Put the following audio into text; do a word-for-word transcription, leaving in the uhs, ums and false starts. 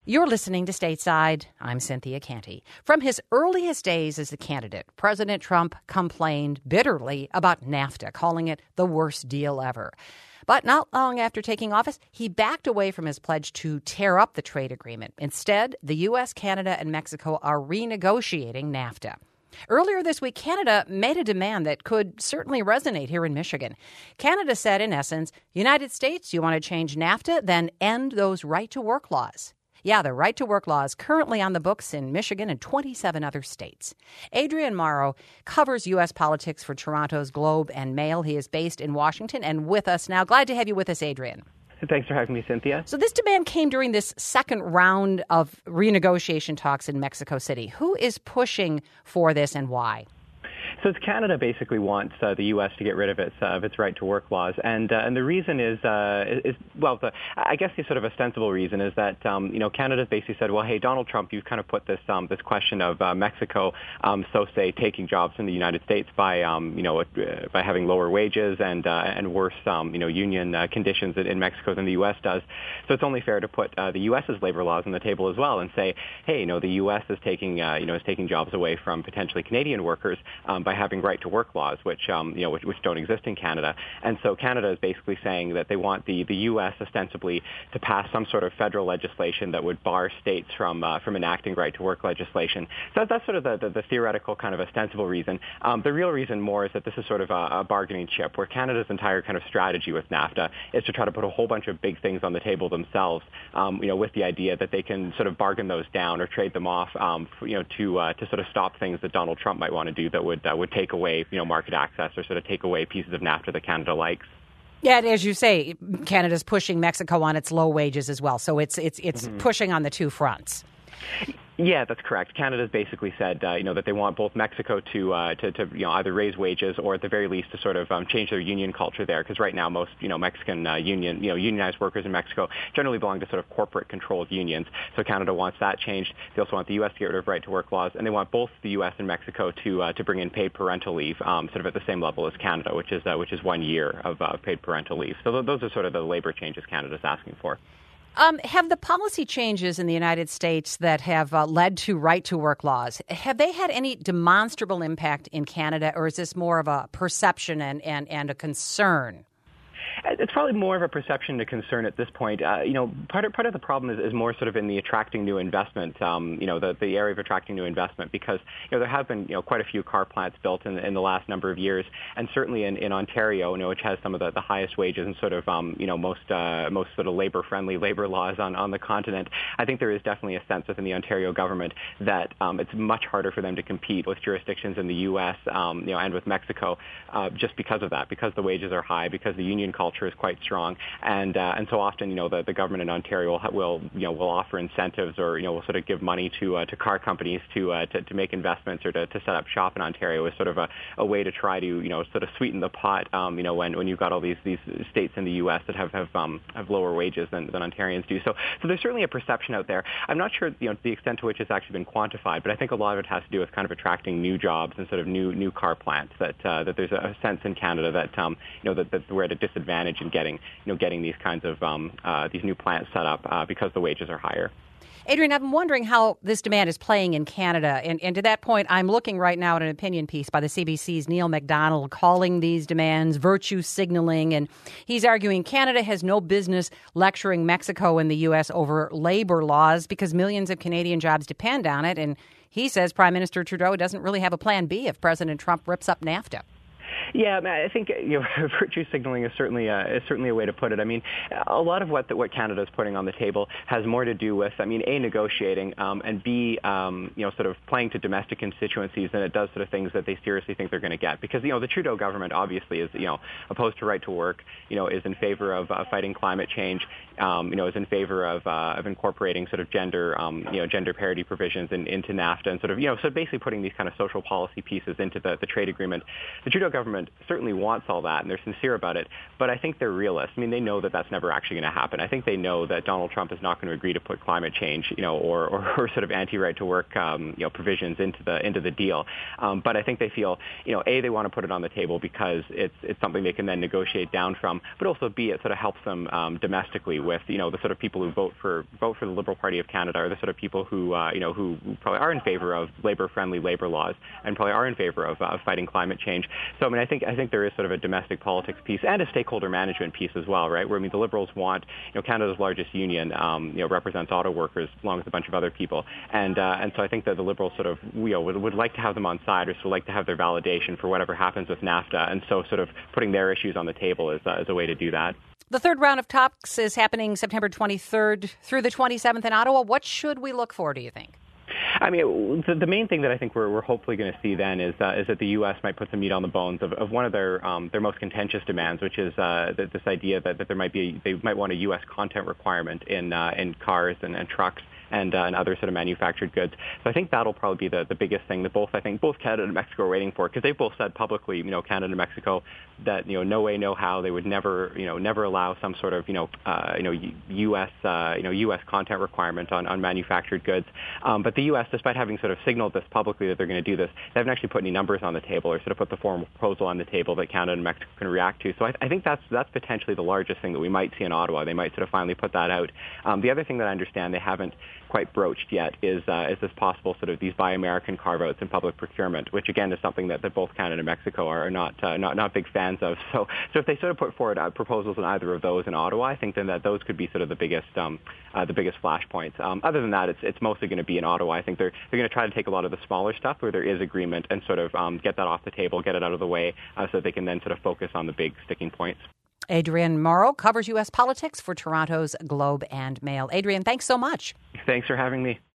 You're listening to Stateside. I'm Cynthia Canty. From his earliest days as a candidate, President Trump complained bitterly about NAFTA, calling it the worst deal ever. But not long after taking office, he backed away from his pledge to tear up the trade agreement. Instead, the U S, Canada, and Mexico are renegotiating NAFTA. Earlier this week, Canada made a demand that could certainly resonate here in Michigan. Canada said, in essence, United States, you want to change NAFTA, then end those right-to-work laws. Yeah, the right-to-work law is currently on the books in Michigan and twenty-seven other states. Adrian Morrow covers U S politics for Toronto's Globe and Mail. He is based in Washington and with us now. Glad to have you with us, Adrian. Thanks for having me, Cynthia. So this demand came during this second round of renegotiation talks in Mexico City. Who is pushing for this and why? So Canada basically wants uh, the U S to get rid of its uh, of its right to work laws, and uh, and the reason is uh, is well, the, I guess the sort of ostensible reason is that um, you know Canada basically said, well, hey, Donald Trump, you've kind of put this um, this question of uh, Mexico, um, so say taking jobs from the United States by um, you know uh, by having lower wages and uh, and worse um, you know union uh, conditions in, in Mexico than the U S does. So it's only fair to put uh, the US's labor laws on the table as well and say, hey, you know the U S is taking uh, you know is taking jobs away from potentially Canadian workers um, by having right-to-work laws, which um, you know, which, which don't exist in Canada. And so Canada is basically saying that they want the, the U S ostensibly to pass some sort of federal legislation that would bar states from uh, from enacting right-to-work legislation. So that's sort of the, the, the theoretical kind of ostensible reason. Um, the real reason more is that this is sort of a, a bargaining chip, where Canada's entire kind of strategy with NAFTA is to try to put a whole bunch of big things on the table themselves, um, you know, with the idea that they can sort of bargain those down or trade them off, um, for, you know, to uh, to sort of stop things that Donald Trump might want to do that would uh, would take away, you know, market access or sort of take away pieces of NAFTA that Canada likes. Yeah, and as you say, Canada's pushing Mexico on its low wages as well. So it's it's it's mm-hmm. pushing on the two fronts. Yeah, that's correct. Canada's basically said, uh, you know, that they want both Mexico to, uh, to, to, you know, either raise wages or at the very least to sort of um, change their union culture there. Because right now, most, you know, Mexican uh, union, you know, unionized workers in Mexico generally belong to sort of corporate-controlled unions. So Canada wants that changed. They also want the U S to get rid of right-to-work laws, and they want both the U S and Mexico to uh, to bring in paid parental leave, um, sort of at the same level as Canada, which is uh, which is one year of uh, paid parental leave. So th- those are sort of the labor changes Canada's asking for. Um, have the policy changes in the United States that have uh, led to right-to-work laws, have they had any demonstrable impact in Canada, or is this more of a perception and, and, and a concern? It's probably more of a perception to concern at this point. Uh, you know, part of, part of the problem is, is more sort of in the attracting new investment, um, you know, the, the area of attracting new investment, because, you know, there have been, you know, quite a few car plants built in, in the last number of years, and certainly in, in Ontario, you know, which has some of the, the highest wages and sort of, um, you know, most uh, most sort of labor-friendly labor laws on, on the continent. I think there is definitely a sense within the Ontario government that um, it's much harder for them to compete with jurisdictions in the U S, um, you know, and with Mexico, uh, just because of that, because the wages are high, because the union culture is quite strong, and uh, and so often, you know, the, the government in Ontario will, will you know will offer incentives, or you know will sort of give money to uh, to car companies to, uh, to to make investments or to, to set up shop in Ontario as sort of a, a way to try to you know sort of sweeten the pot, um, you know when, when you've got all these these states in the U S that have have um, have lower wages than, than Ontarians do. So so there's certainly a perception out there. I'm not sure you know the extent to which it's actually been quantified, but I think a lot of it has to do with kind of attracting new jobs and sort of new new car plants. That uh, that there's a sense in Canada that um, you know that, that we're at a disadvantage in getting, you know, getting these kinds of um, uh, these new plants set up uh, because the wages are higher. Adrian, I'm wondering how this demand is playing in Canada. And, and to that point, I'm looking right now at an opinion piece by the C B C's Neil MacDonald calling these demands virtue signaling. And he's arguing Canada has no business lecturing Mexico and the U S over labor laws because millions of Canadian jobs depend on it. And he says Prime Minister Trudeau doesn't really have a plan B if President Trump rips up NAFTA. Yeah, I think you know, virtue signaling is certainly a, is certainly a way to put it. I mean, a lot of what the, what Canada is putting on the table has more to do with, I mean, A, negotiating, um, and B, um, you know, sort of playing to domestic constituencies than it does sort of things that they seriously think they're going to get. Because, you know, the Trudeau government obviously is, you know, opposed to right to work, you know, is in favor of uh, fighting climate change, um, you know, is in favor of uh, of incorporating sort of gender, um, you know, gender parity provisions in, into NAFTA and sort of, you know, so basically putting these kind of social policy pieces into the, the trade agreement. The Trudeau government government certainly wants all that, and they're sincere about it, but I think they're realists. I mean, they know that that's never actually going to happen. I think they know that Donald Trump is not going to agree to put climate change, you know, or, or, or sort of anti-right to work, um, you know, provisions into the into the deal. Um, but I think they feel, you know, A, they want to put it on the table because it's it's something they can then negotiate down from, but also B, it sort of helps them um, domestically with, you know, the sort of people who vote for vote for the Liberal Party of Canada, or the sort of people who, uh, you know, who probably are in favor of labor-friendly labor laws and probably are in favor of, uh, fighting climate change. So I mean, I think I think there is sort of a domestic politics piece and a stakeholder management piece as well, right? Where I mean, the Liberals want, you know, Canada's largest union, um, you know, represents auto workers along with a bunch of other people, and uh, and so I think that the Liberals sort of, you know, would, would like to have them on side, or sort of like to have their validation for whatever happens with NAFTA, and so sort of putting their issues on the table is, uh, is a way to do that. The third round of talks is happening September twenty-third through the twenty-seventh in Ottawa. What should we look for, do you think? I mean, the, the main thing that I think we're, we're hopefully going to see then is uh, is that the U S might put some meat on the bones of, of one of their um, their most contentious demands, which is uh, that this idea that, that there might be they might want a U S content requirement in uh, in cars and, and trucks and, uh, and other sort of manufactured goods. So I think that'll probably be the, the biggest thing that both I think both Canada and Mexico are waiting for, because they've both said publicly, you know, Canada and Mexico, that, you know, no way, no how they would never, you know, never allow some sort of, you know, uh, you know, U S, uh, you know, U S content requirement on, on manufactured goods. Um, but the U S, despite having sort of signaled this publicly that they're going to do this, they haven't actually put any numbers on the table or sort of put the formal proposal on the table that Canada and Mexico can react to. So I, I think that's that's potentially the largest thing that we might see in Ottawa. They might sort of finally put that out. Um, the other thing that I understand they haven't quite broached yet is uh, is this possible sort of these Buy American carve-outs in public procurement, which again is something that, that both Canada and Mexico are, are not uh, not not big fans of. So so if they sort of put forward uh, proposals on either of those in Ottawa, I think then that those could be sort of the biggest um, uh, the biggest flashpoints. Um, other than that, it's it's mostly going to be in Ottawa. I think they're they're going to try to take a lot of the smaller stuff where there is agreement and sort of um, get that off the table, get it out of the way, uh, so they can then sort of focus on the big sticking points. Adrian Morrow covers U S politics for Toronto's Globe and Mail. Adrian, thanks so much. Thanks for having me.